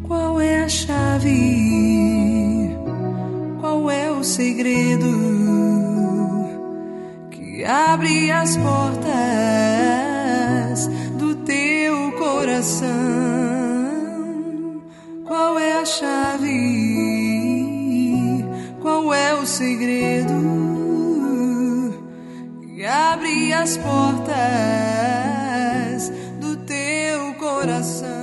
Qual é a chave? Qual é o segredo que abre as portas do teu coração? Qual é a chave? Qual é o segredo que abre as portas do teu coração?